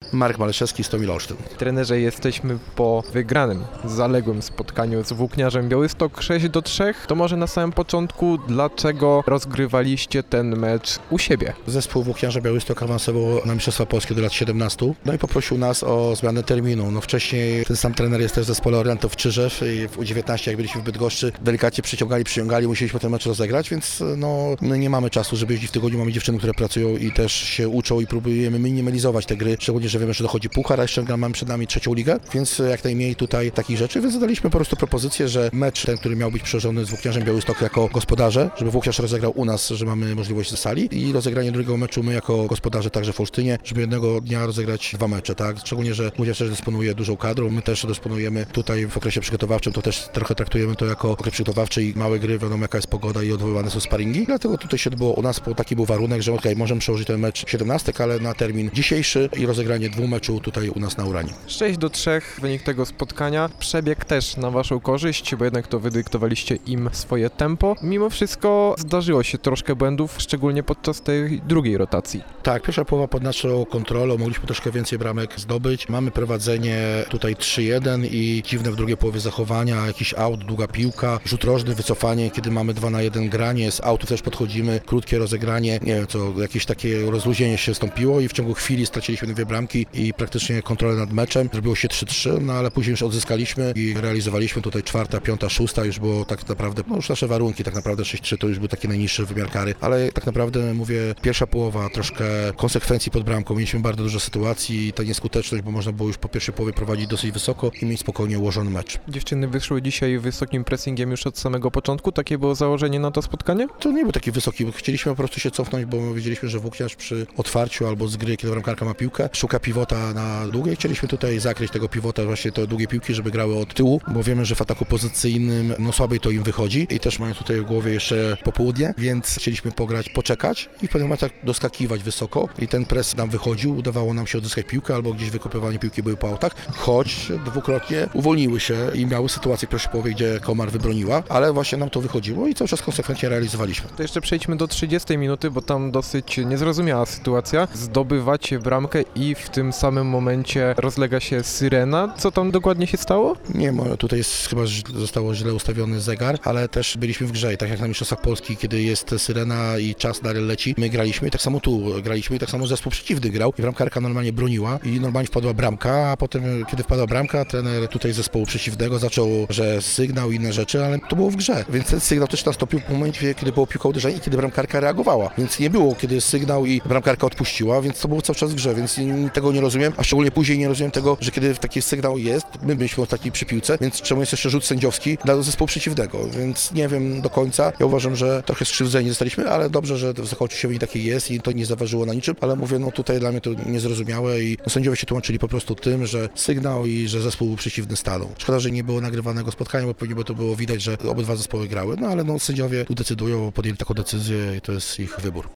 Marek Maleszewski, Stomil Olsztyn. Trenerze, jesteśmy po wygranym, zaległym spotkaniu z Włókniarzem Białystok 6-3. To może na samym początku, dlaczego rozgrywaliście ten mecz u siebie? Zespół Włókniarza Białystok awansował na Mistrzostwa Polskie do lat 17. No i poprosił nas o zmianę terminu. No wcześniej ten sam trener jest też w zespole Orientów Czyżew i w U19, jak byliśmy w Bydgoszczy, delikatnie przyciągali, musieliśmy ten mecz rozegrać, więc no my nie mamy czasu, żeby jeździć w tygodniu. Mamy dziewczyny, które pracują i też się uczą i próbujemy minimalizować te gry, szczególnie, że wiemy, że dochodzi puchar, a jeszcze mamy przed nami trzecią ligę, więc jak najmniej tutaj takich rzeczy, więc zadaliśmy po prostu propozycję, że mecz ten, który miał być przełożony z Włókniarzem Białystok jako gospodarze, żeby Włókniarz rozegrał u nas, że mamy możliwość ze sali i rozegranie drugiego meczu my jako gospodarze także w Olsztynie, żeby jednego dnia rozegrać dwa mecze, tak? Szczególnie, że Włókniarz też dysponuje dużą kadrą, my też dysponujemy tutaj w okresie przygotowawczym, to też trochę traktujemy to jako okres przygotowawczy i małe gry, wiadomo jaka jest pogoda i odwoływane są sparingi, dlatego tutaj się odbyło u nas, bo taki był warunek, że okej, możemy przełożyć ten mecz 17, ale na termin dzisiejszy i rozegranie dwóch meczów tutaj u nas na Uranie. 6-3 wynik tego spotkania. Przebieg też na waszą korzyść, bo jednak to wydyktowaliście im swoje tempo. Mimo wszystko zdarzyło się troszkę błędów, szczególnie podczas tej drugiej rotacji. Tak, pierwsza połowa pod naszą kontrolą, mogliśmy troszkę więcej bramek zdobyć. Mamy prowadzenie tutaj 3-1 i dziwne w drugiej połowie zachowania, jakiś aut, długa piłka, rzut rożny, wycofanie, kiedy mamy 2-1 granie, z autu też podchodzimy, krótkie rozegranie, nie wiem co, jakieś takie rozluźnienie się stąpiło i w ciągu chwili straciliśmy dwie bramki i praktycznie kontrolę nad meczem. Zrobiło się 3-3, no ale później już odzyskaliśmy i realizowaliśmy tutaj 4., 5., 6. już było tak naprawdę, no już nasze warunki, tak naprawdę 6-3 to już był taki najniższy wymiar kary, ale tak naprawdę mówię, pierwsza połowa troszkę konsekwencji pod bramką, mieliśmy bardzo dużo sytuacji i ta nieskuteczność, bo można było już po pierwszej połowie prowadzić dosyć wysoko i mieć spokojnie ułożony mecz. Dziewczyny wyszły dzisiaj wysokim pressingiem już od samego początku, takie było założenie na to spotkanie? To nie był taki wysoki, bo chcieliśmy po prostu się cofnąć, bo wiedzieliśmy, że Włókniarz przy otwarciu albo z gry, kiedy bramkarka ma piłkę, szuka pivota na długie. Chcieliśmy tutaj zakryć tego pivota, właśnie te długie piłki, żeby grały od tyłu, bo wiemy, że w ataku pozycyjnym no słabiej to im wychodzi i też mają tutaj w głowie jeszcze popołudnie, więc chcieliśmy pograć, poczekać i w pewnym momencie doskakiwać wysoko i ten pres nam wychodził, udawało nam się odzyskać piłkę albo gdzieś wykopywanie piłki były po autach, choć dwukrotnie uwolniły się i miały sytuację w pierwszej połowie, gdzie Komar wybroniła, ale właśnie nam to wychodziło i cały czas konsekwentnie realizowaliśmy. To jeszcze przejdźmy do 30 minuty, bo tam dosyć niezrozumiała sytuacja. Zdobywacie bramkę i w tym samym momencie rozlega się syrena. Co tam dokładnie się stało? Nie, tutaj jest chyba zostało źle ustawiony zegar, ale też byliśmy w grze i tak jak na Mistrzostwach Polski, kiedy jest syrena i czas dalej leci, my graliśmy i tak samo tu graliśmy i tak samo zespół przeciwny grał i bramkarka normalnie broniła i normalnie wpadła bramka, a potem kiedy wpadła bramka, trener tutaj zespołu przeciwnego zaczął, że sygnał i inne rzeczy, ale to było w grze, więc ten sygnał też nastąpił w momencie, kiedy było piłka uderzenia i kiedy bramkarka reagowała, więc nie było kiedy sygnał i bramkarka odpuściła, więc to było cały czas w grze, więc tego nie rozumiem, a szczególnie później nie rozumiem tego, że kiedy taki sygnał jest, my byliśmy ostatni przy piłce, więc czemu jest jeszcze rzut sędziowski dla zespołu przeciwnego, więc nie wiem do końca. Ja uważam, że trochę skrzywdzeni zostaliśmy, ale dobrze, że w zakończeniu się wynik taki jest i to nie zaważyło na niczym, ale mówię, no tutaj dla mnie to niezrozumiałe i sędziowie się tłumaczyli po prostu tym, że sygnał i że zespół przeciwny stanął. Szkoda, że nie było nagrywanego spotkania, bo pewnie by to było widać, że obydwa zespoły grały, no ale no sędziowie tu decydują, podjęli taką decyzję i to jest ich wybór.